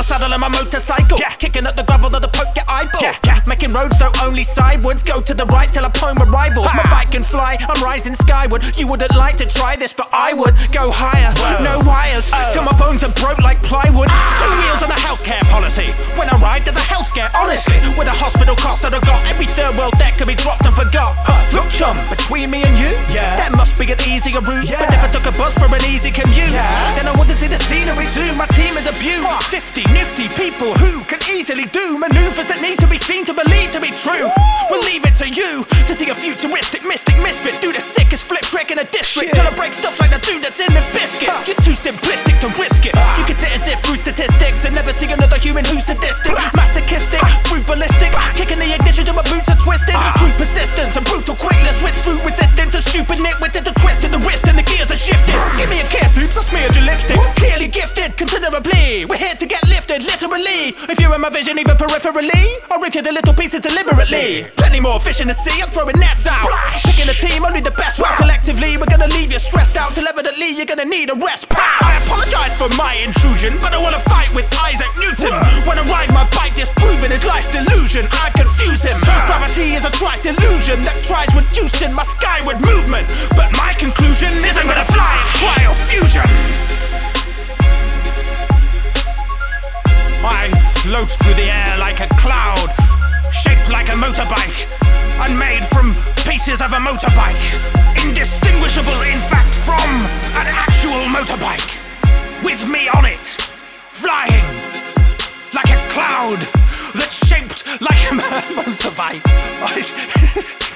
saddle and my motorcycle. Kicking at the gravel that the poke get eyeball. Making roads so only sidewards. Go to the right till I point my rivals. My bike can fly, I'm rising skyward. You wouldn't like to try this, but I would. Go higher, no wires, till my bones are broke like plywood. 2 wheels on a healthcare policy. When I ride, there's a health scare, honestly. With a hospital cost that I got, every third world debt can be dropped and forgot. Look, chum, between me and you, there must be an easier route. But if I took a bus for an easy commute, then I wouldn't see the scenery too. My team is a beaut. 50 nifty people who can easily do maneuvers that need to be seen to believe to be true. We'll leave it to you to see a futuristic mystic misfit do the sickest flip trick in a district till I break stuff like the dude that's in the biscuit. You're too simplistic to risk it. You can sit and sift through statistics and never see another human who's sadistic, masochistic, brute ballistic, kicking the ignition till my boots are twisted. True persistence and brutal quickness, switch through resistance to stupid nitwit to the twist in the wrist and the gears are shifted. Give me a kiss, oops, I smeared your lipstick. Clearly gifted, considerably. We're here to get lifted, literally. If you're in my vision, even peripherally, I'll rip you the little pieces deliberately. Plenty more fish in the sea, I'm throwing nets out. Picking a team, only the best. Well, collectively, we're gonna leave you stressed out till evidently you're gonna need a rest. Pow! I apologize for my intrusion, but I wanna fight with Isaac Newton. When I ride my bike, disproving his life's delusion, I confuse him. Gravity is a trite illusion that tries reducing my skyward movement, but my conclusion isn't gonna fly, it's cryofusion. I float through the air like a cloud, shaped like a motorbike, and made from pieces of a motorbike. Indistinguishable, in fact, from an actual motorbike. With me on it, flying like a cloud that's shaped like a motorbike.